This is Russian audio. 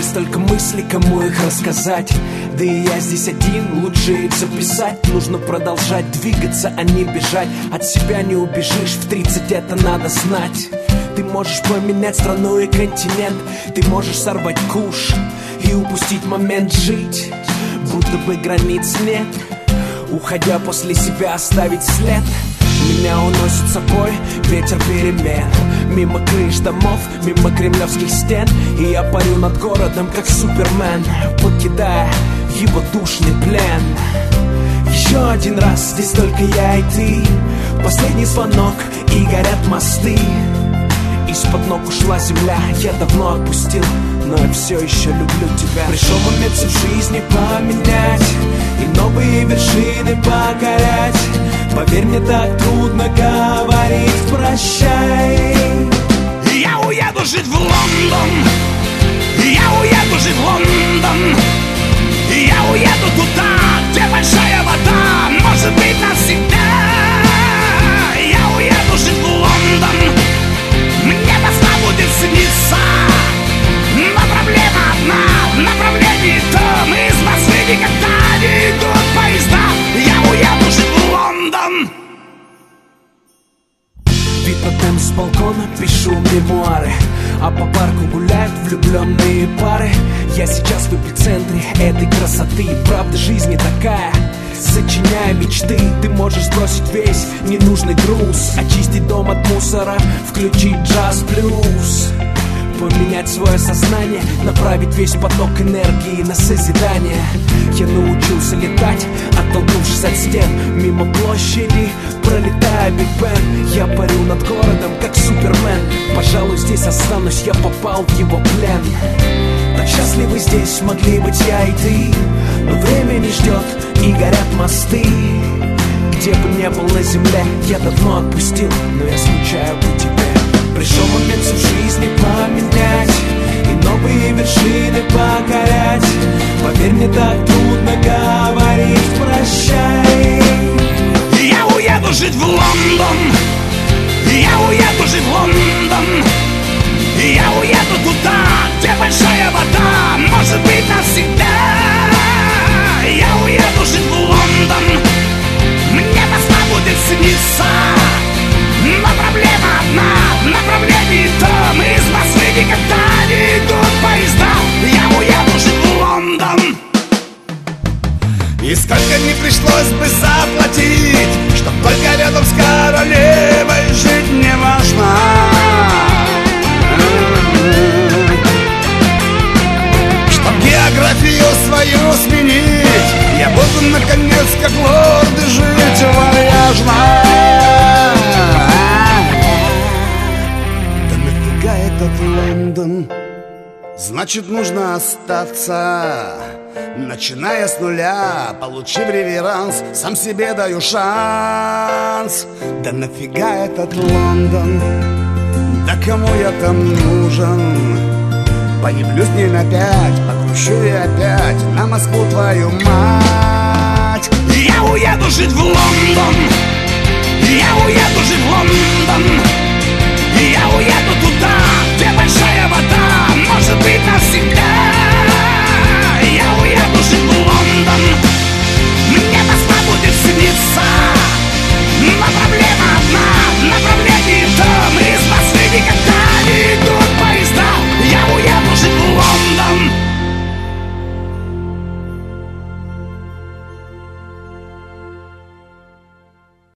голове столько мыслей, кому их рассказать. Да и я здесь один, лучше их записать. Нужно продолжать двигаться, а не бежать. От себя не убежишь, в 30 это надо знать. Ты можешь поменять страну и континент. Ты можешь сорвать куш и упустить момент жить, будто бы границ нет, уходя после себя оставить след. Меня уносит с собой ветер перемен, мимо крыш домов, мимо кремлевских стен. И я парю над городом, как Супермен, покидая его душный плен. Еще один раз, здесь только я и ты. Последний звонок, и горят мосты. Из-под ног ушла земля, я давно отпустил, но я все еще люблю тебя. Пришел момент всю жизнь поменять и новые вершины покорять. Поверь, мне так трудно говорить прощай. Я уеду жить в Лондон, я уеду жить в Лондон. Я уеду туда, где большая вода, может быть навсегда. Я уеду жить в Лондон, мне Москва будет сниться. Но проблема одна, в направлении том из Москвы никогда не идут поезда. Я уеду жить в Лондон. Вид на Темз с балкона, пишу мемуары, а по парку гуляют влюбленные пары. Я сейчас в эпицентре этой красоты. Правда жизни такая, сочиняя мечты. Ты можешь сбросить весь ненужный груз, очистить дом от мусора, включить джаз-блюз, поменять свое сознание, направить весь поток энергии на созидание. Я научился летать, оттолкнувшись от стен, мимо площади, пролетая Биг Бен. Я парю над городом, как Супермен. Пожалуй, здесь останусь, я попал в его плен. Так счастливы здесь могли быть я и ты, но время не ждет, и горят мосты. Где бы ни был на земле, я давно отпустил, но я скучаю по тебе. Пришел момент всю жизнь поменять и новые вершины покорять. Поверь, мне так трудно говорить прощай. Я уеду жить в Лондон, я уеду жить в Лондон. Я уеду туда, где большая вода, может быть навсегда. Я уеду жить в Лондон, мне Москва будет сниться. Но проблема одна, в направлении том из Москвы никогда не идут поезда. Я уеду жить в Лондон. И сколько не пришлось бы заплатить, чтоб только рядом с королевой жить не можно. Чтоб географию свою сменить, я буду наконец как лорды жить вальяжно. Да нафига этот Лондон? Значит, нужно остаться. Начиная с нуля, получив реверанс, сам себе даю шанс. Да нафига этот Лондон? Да кому я там нужен? Появлюсь дней на 5, покручу и опять на Москву твою мать. Я уеду жить в Лондон, я уеду жить в Лондон. Я уеду туда, где большая вода, может быть навсегда.